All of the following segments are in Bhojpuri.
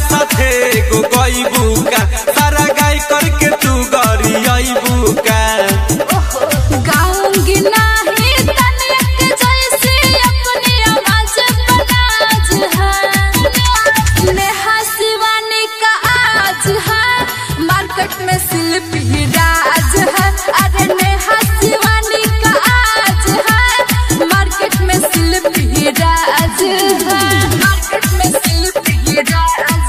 साथे गो गईबू का सारा गाय करके तू गरी आईबू का गाऊंगी नहीं तनिक जैसे अपनी आवाज बनाज है नेहा शिवानी का आज है मार्केट में शिल्पी राज है अरे नेहा शिवानी का आज है मार्केट में शिल्पी राज है मार्केट में शिल्पी राज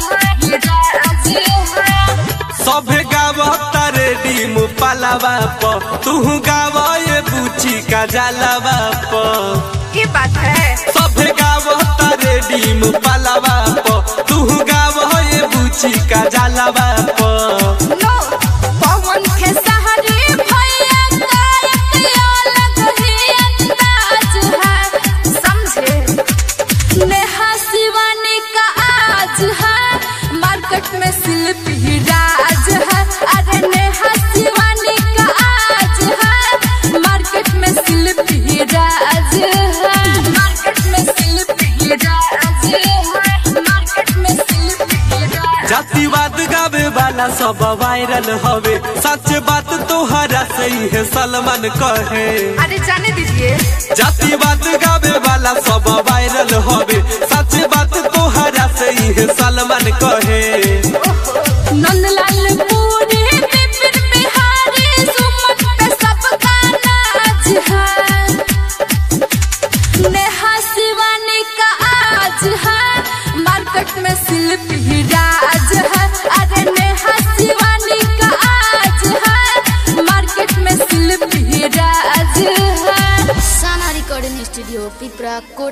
है सभे गावता रेडिम पालावा प तू गावा ये बुची का जलावा प ये बात है सभे गावता रेडिम पालावा प तू गावा ये बुची का जलावा प नो पवन के सहारे भैया का अलग ही अंदाज है समझे नेहा शिवानी का आज है मार्केट में शिल्पी राज है अरे नेहा शिवानी का आज है मार्केट में शिल्पी राज है मार्केट में शिल्पी राज है मार्केट में शिल्पी राज जातिवाद गावे वाला सब वायरल हवे सच बात तोहरा सही है सलमान कहे अरे जाने दीजिए जातिवाद गावे वाला सब वायरल हवे सच बात तोहरा सही है सलमान कहे नंदलाल पूरे बिपिन बिहारी सुमन पे सबका नाज है नेहा शिवानी का आज है मार्केट में शिल्पी राज है अरे नेहा शिवानी का आज है मार्केट में शिल्पी राज है साना रिकॉर्डिंग स्टूडियो पिपरा कोट।